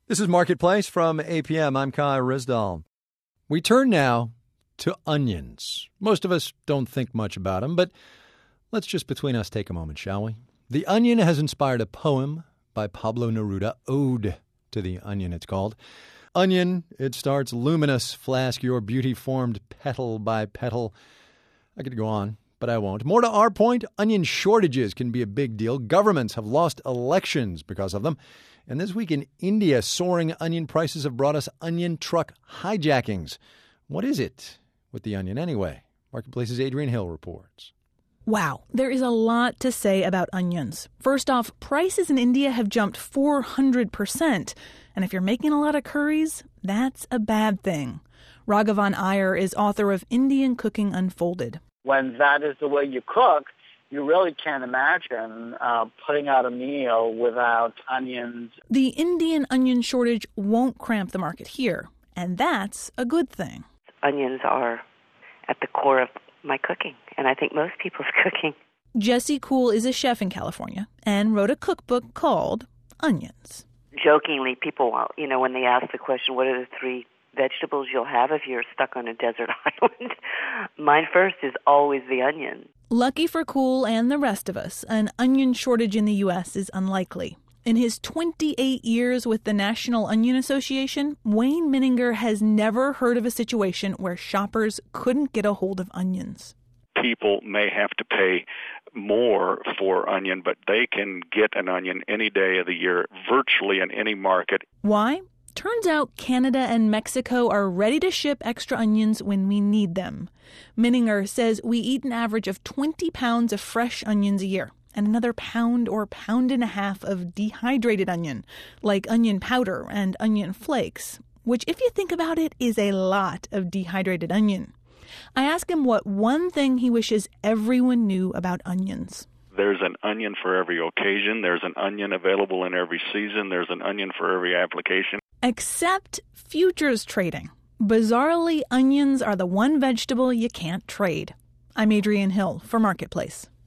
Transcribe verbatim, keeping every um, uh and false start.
This is Marketplace from A P M. I'm Kai Risdall. We turn now to onions. Most of us don't think much about them, but let's just between us take a moment, shall we? The Onion has inspired a poem by Pablo Neruda, Ode to the Onion it's called. Onion, it starts, luminous flask, your beauty formed petal by petal. I could go on, but I won't. More to our point, onion shortages can be a big deal. Governments have lost elections because of them. And this week in India, soaring onion prices have brought us onion truck hijackings. What is it with the onion anyway? Marketplace's Adrian Hill reports. Wow, there is a lot to say about onions. First off, prices in India have jumped four hundred percent. And if you're making a lot of curries, that's a bad thing. Raghavan Iyer is author of Indian Cooking Unfolded. When that is the way you cook, you really can't imagine uh, putting out a meal without onions. The Indian onion shortage won't cramp the market here, and that's a good thing. Onions are at the core of my cooking, and I think most people's cooking. Jessie Kuhl is a chef in California and wrote a cookbook called Onions. Jokingly, people, you know, when they ask the question, what are the three vegetables you'll have if you're stuck on a desert island? Mine first is always the onion. Lucky for Kuhl and the rest of us, an onion shortage in the U S is unlikely. In his twenty-eight years with the National Onion Association, Wayne Minninger has never heard of a situation where shoppers couldn't get a hold of onions. People may have to pay more for onion, but they can get an onion any day of the year, virtually in any market. Why? Turns out Canada and Mexico are ready to ship extra onions when we need them. Minninger says we eat an average of twenty pounds of fresh onions a year and another pound or pound and a half of dehydrated onion, like onion powder and onion flakes, which, if you think about it, is a lot of dehydrated onion. I ask him what one thing he wishes everyone knew about onions. There's an onion for every occasion. There's an onion available in every season. There's an onion for every application. Except futures trading. Bizarrely, onions are the one vegetable you can't trade. I'm Adrian Hill for Marketplace.